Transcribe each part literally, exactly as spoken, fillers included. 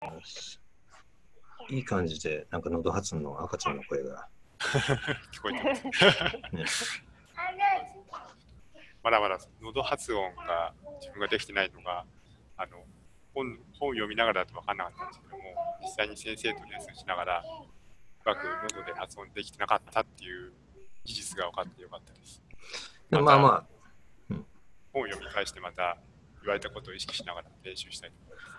ます。いい感じで、なんか喉発音の赤ちゃんの声が。 聞こえてます。 ね、 まだまだ喉発音が自分ができてないのが、あの本本を読みながらだと分からなかったんですけども、実際に先生とレッスンしながら、うまく喉で発音できてなかったっていう事実が分かってよかったです。 でまたまあまあ、うん、 本を読み返してまた言われたことを意識しながら練習したいと思います。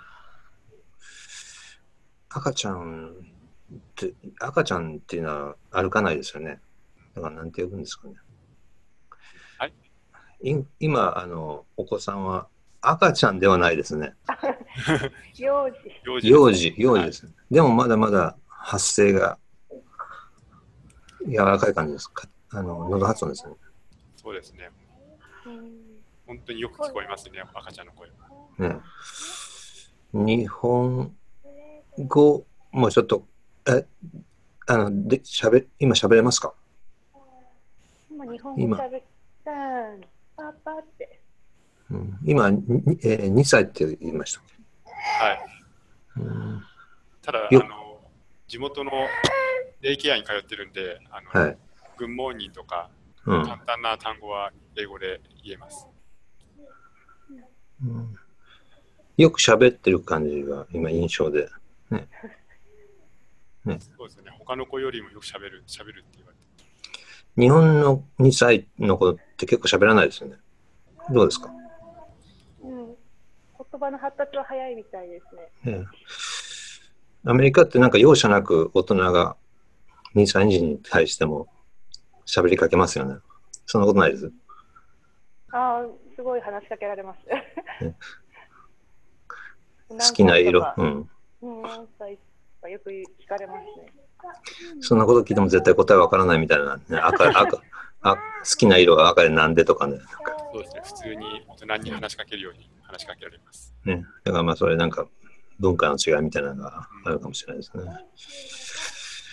赤ちゃんって、赤ちゃんっていうのは歩かないですよね。だからなんて呼ぶんですかね。 はい。 い今、あの、お子さんは赤ちゃんではないですね。 幼児。 幼児です。 幼児、幼児はい。 です。でもまだまだ発声が柔らかい感じですか。あの、喉発音ですね。 そうですね。 うん本当によく聞こえますね、赤ちゃんの声は。 ね。日本語もちょっと、え、あの、で、しゃべ、今喋れますか？ 今日本語今、 喋ったパパって。 うん、今、にえー、にさいって言いましたっはい。 け？うん、 ただ、あよ、 の、地元のデイケアに通ってるんで、あの、 はい。 グッモーニングとか、 うん簡単な単語は英語で言えます。 うん、よく喋ってる感じが今印象で。ね。ね。 そうですね。他の子よりもよく喋る、喋るって言われて。 日本のにさいの子って結構喋らないですよね。どうですか？ うん、言葉の発達は早いみたいですね。 ね、アメリカってなんか容赦なく大人がにさい児に対しても喋りかけますよね。そんなことないです。 ああ、すごい話しかけられます。 ね、好何きな色。 歳とか、 うん。 うん、何歳とかよく聞かれますね。 そんなこと聞いても絶対答えわからないみたいな、ね。赤、赤、あ、好きな色が赤でなんでとかね。なんかそうですね。普通に大人に話しかけるように話しかけられます。 ね。だからまあそれなんか文化の違いみたいなのがあるかもしれないですね。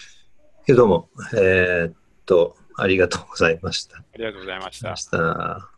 けども、えー、っと、ありがとうございました。あありがとうございました。 りがとうございました。